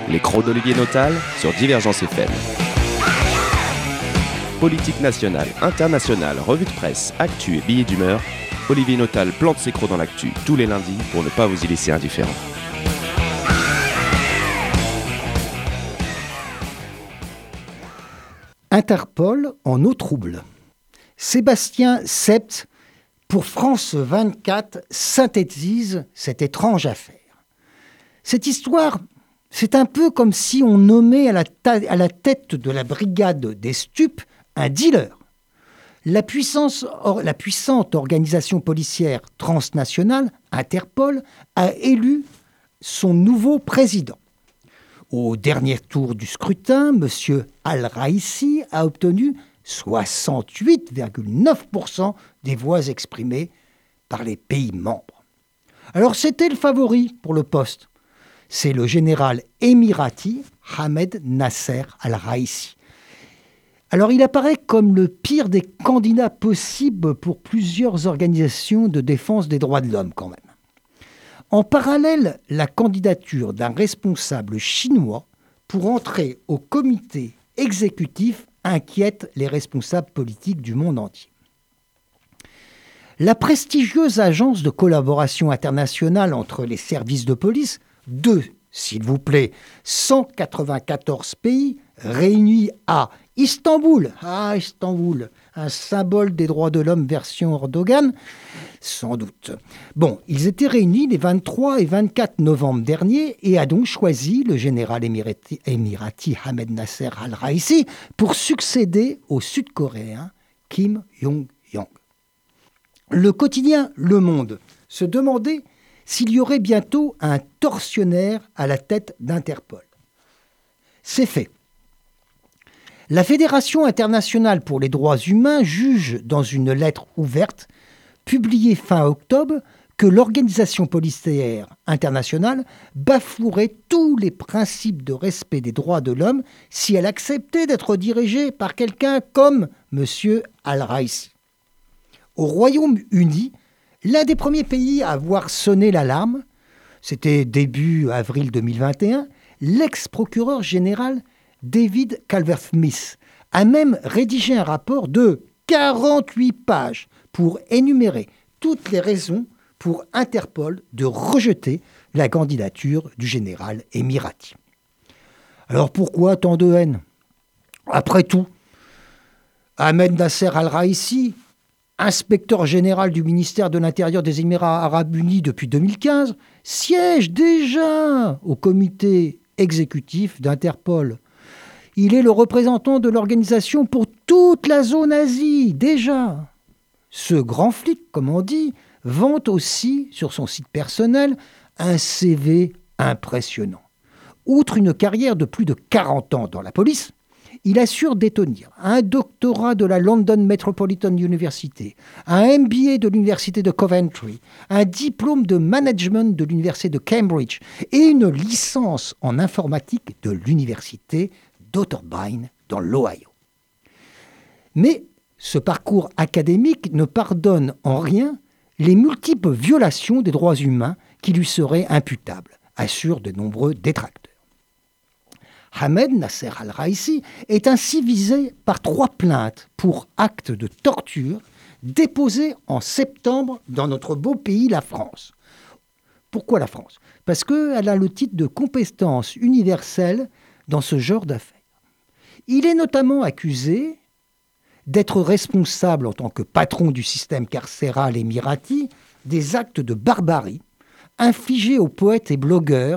Les crocs d'Olivier Notal sur Divergence FM. Politique nationale, internationale, revue de presse, actu et billets d'humeur, Olivier Notal plante ses crocs dans l'actu tous les lundis pour ne pas vous y laisser indifférent. Interpol en eau trouble. Sébastien Sept, pour France 24, synthétise cette étrange affaire. Cette histoire, c'est un peu comme si on nommait à la tête de la brigade des stupes un dealer. La puissante organisation policière transnationale, Interpol, a élu son nouveau président. Au dernier tour du scrutin, M. Al-Raïssi a obtenu 68,9% des voix exprimées par les pays membres. Alors c'était le favori pour le poste. C'est le général émirati Ahmed Nasser Al-Raïssi. Alors il apparaît comme le pire des candidats possibles pour plusieurs organisations de défense des droits de l'homme quand même. En parallèle, la candidature d'un responsable chinois pour entrer au comité exécutif inquiète les responsables politiques du monde entier. La prestigieuse agence de collaboration internationale entre les services de police, s'il vous plaît, 194 pays réunis à Istanbul, un symbole des droits de l'homme version Erdogan, sans doute. Bon, ils étaient réunis les 23 et 24 novembre dernier et a donc choisi le général émirati Ahmed Nasser Al-Raïssi pour succéder au Sud-Coréen Kim Jong-un. Le quotidien Le Monde se demandait s'il y aurait bientôt un tortionnaire à la tête d'Interpol. C'est fait. La Fédération internationale pour les droits humains juge dans une lettre ouverte, publiée fin octobre, que l'organisation policière internationale bafouerait tous les principes de respect des droits de l'homme si elle acceptait d'être dirigée par quelqu'un comme M. Al-Raïssi. Au Royaume-Uni, l'un des premiers pays à avoir sonné l'alarme, c'était début avril 2021, l'ex-procureur général David Calvert-Smith a même rédigé un rapport de 48 pages pour énumérer toutes les raisons pour Interpol de rejeter la candidature du général émirati. Alors pourquoi tant de haine ? Après tout, Ahmed Nasser Al-Raïssi, inspecteur général du ministère de l'Intérieur des Émirats arabes unis depuis 2015, siège déjà au comité exécutif d'Interpol. Il est le représentant de l'organisation pour toute la zone Asie, déjà. Ce grand flic, comme on dit, vante aussi sur son site personnel un CV impressionnant. Outre une carrière de plus de 40 ans dans la police, il assure détenir un doctorat de la London Metropolitan University, un MBA de l'Université de Coventry, un diplôme de management de l'Université de Cambridge et une licence en informatique de l'Université d'Otterbein dans l'Ohio. Mais ce parcours académique ne pardonne en rien les multiples violations des droits humains qui lui seraient imputables, assurent de nombreux détracteurs. Ahmed Nasser Al-Raïssi est ainsi visé par 3 plaintes pour actes de torture déposées en septembre dans notre beau pays, la France. Pourquoi la France ? Parce qu'elle a le titre de compétence universelle dans ce genre d'affaires. Il est notamment accusé d'être responsable en tant que patron du système carcéral émirati des actes de barbarie infligés au poète et blogueur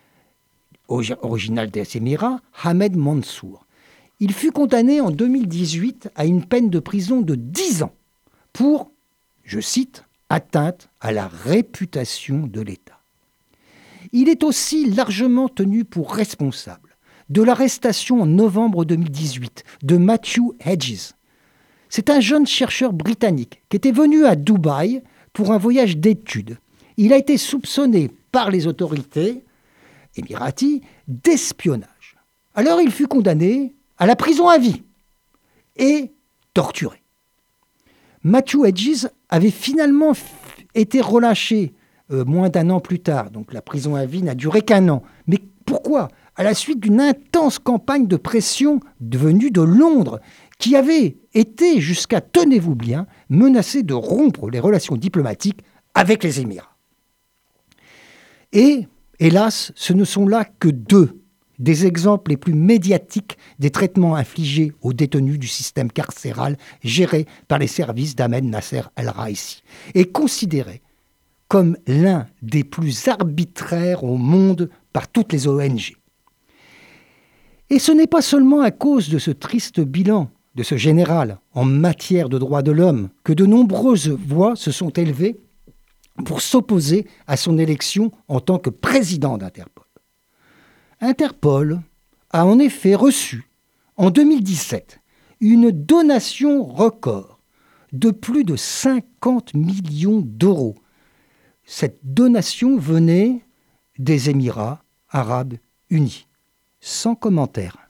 original des Émirats, Ahmed Mansour. Il fut condamné en 2018 à une peine de prison de 10 ans pour, je cite, « atteinte à la réputation de l'État ». Il est aussi largement tenu pour responsable de l'arrestation en novembre 2018 de Matthew Hedges. C'est un jeune chercheur britannique qui était venu à Dubaï pour un voyage d'études. Il a été soupçonné par les autorités émirati d'espionnage. Alors il fut condamné à la prison à vie et torturé. Matthew Hedges avait finalement été relâché moins d'1 an plus tard, donc la prison à vie n'a duré qu'1 an. Mais pourquoi ? à la suite d'une intense campagne de pression venue de Londres, qui avait été jusqu'à, tenez-vous bien, menacé de rompre les relations diplomatiques avec les Émirats. Et, hélas, ce ne sont là que deux des exemples les plus médiatiques des traitements infligés aux détenus du système carcéral géré par les services d'Ahmed Nasser el-Raisi et considéré comme l'un des plus arbitraires au monde par toutes les ONG. Et ce n'est pas seulement à cause de ce triste bilan de ce général en matière de droits de l'homme que de nombreuses voix se sont élevées pour s'opposer à son élection en tant que président d'Interpol. Interpol a en effet reçu, en 2017, une donation record de plus de 50 millions d'euros. Cette donation venait des Émirats arabes unis. Sans commentaire.